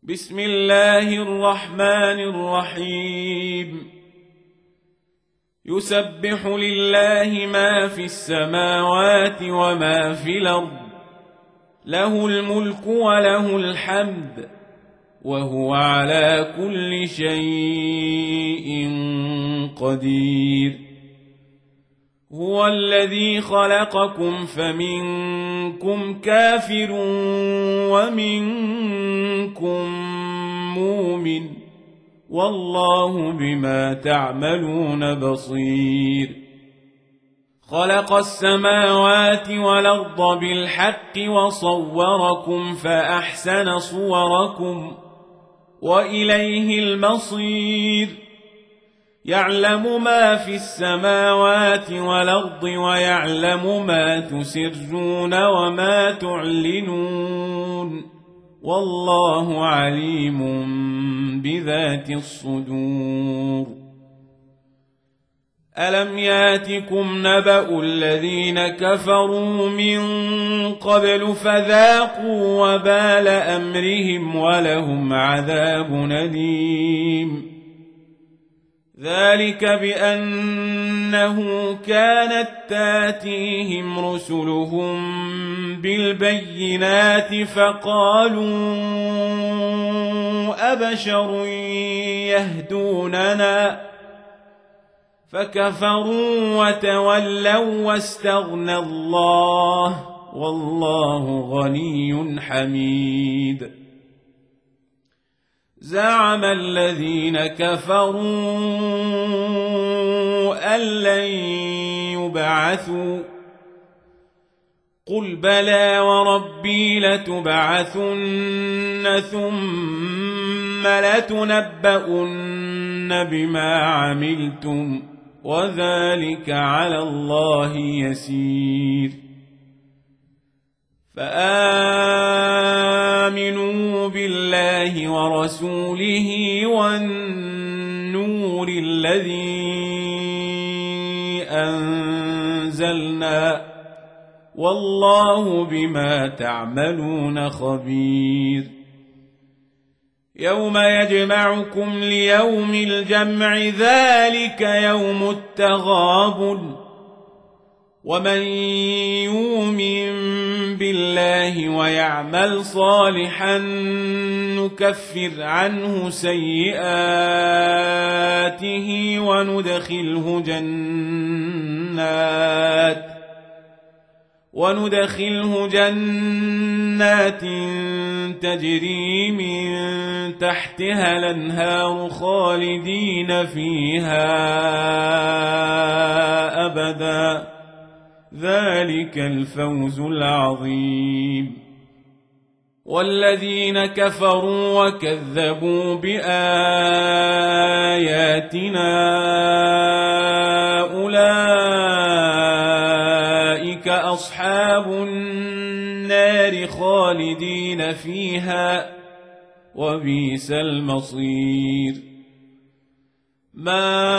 بسم الله الرحمن الرحيم يسبح لله ما في السماوات وما في الأرض له الملك وله الحمد وهو على كل شيء قدير هو الذي خلقكم فمنكم كافر ومنكم مؤمن والله بما تعملون بصير خلق السماوات والأرض بالحق وصوركم فأحسن صوركم وإليه المصير يعلم ما في السماوات والأرض ويعلم ما تسرون وما تعلنون والله عليم بذات الصدور ألم ياتكم نبأ الذين كفروا من قبل فذاقوا وبال أمرهم ولهم عذاب أليم ذلك بأنه كانت تاتيهم رسلهم بالبينات فقالوا أبشر يهدوننا فكفروا وتولوا واستغنى الله والله غني حميد زعم الذين كفروا أن لن يبعثوا قل بلى وربي لتبعثن ثم لتنبؤن بما عملتم وذلك على الله يسير فآمنوا بالله ورسوله والنور الذي أنزلنا والله بما تعملون خبير يوم يجمعكم ليوم الجمع ذلك يوم التغابن ومن يؤمن بالله ويعمل صالحا نكفر عنه سيئاته وندخله جنات تجري من تحتها الأنهار خالدين فيها أبدا ذلك الفوز العظيم والذين كفروا وكذبوا بآياتنا أولئك أصحاب النار خالدين فيها وبئس المصير ما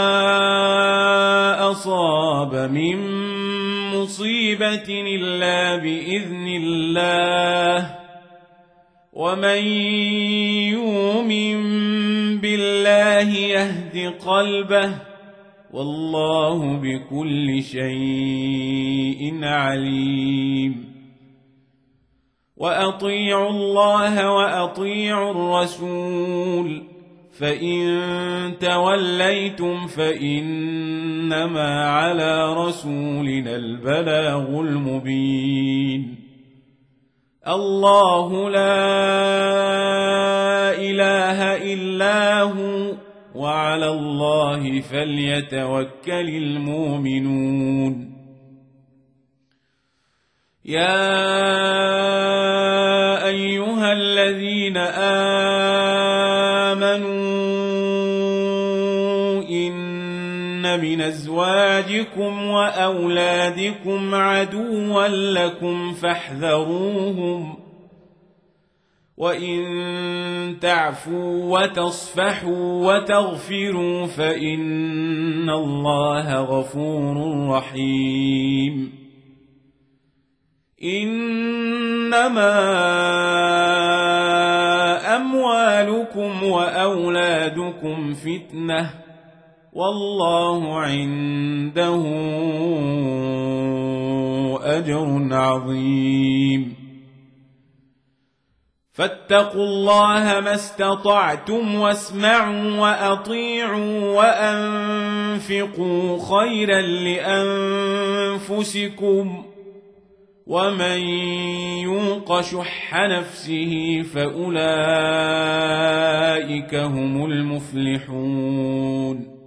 أصاب من مصيبة إلا بإذن الله ومن يؤمن بالله يهد قلبه والله بكل شيء عليم وأطيعوا الله وأطيعوا الرسول فإن توليتم فإنما على رسولنا البلاغ المبين الله لا إله إلا هو وعلى الله فليتوكل المؤمنون يا أيها الذين آمنوا إن من أزواجكم وأولادكم عدوا لكم فاحذروهم وإن تعفوا وتصفحوا وتغفروا فإن الله غفور رحيم إنما أموالكم وأولادكم فتنة والله عنده أجر عظيم فاتقوا الله ما استطعتم واسمعوا وأطيعوا وأنفقوا خيرا لأنفسكم ومن يوق شح نفسه فأولئك هم المفلحون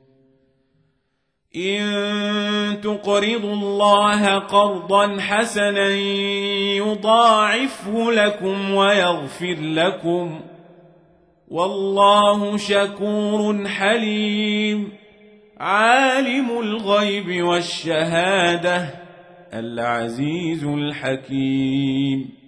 إن تقرضوا الله قرضا حسنا يضاعفه لكم ويغفر لكم والله شكور حليم عالم الغيب والشهادة العزيز الحكيم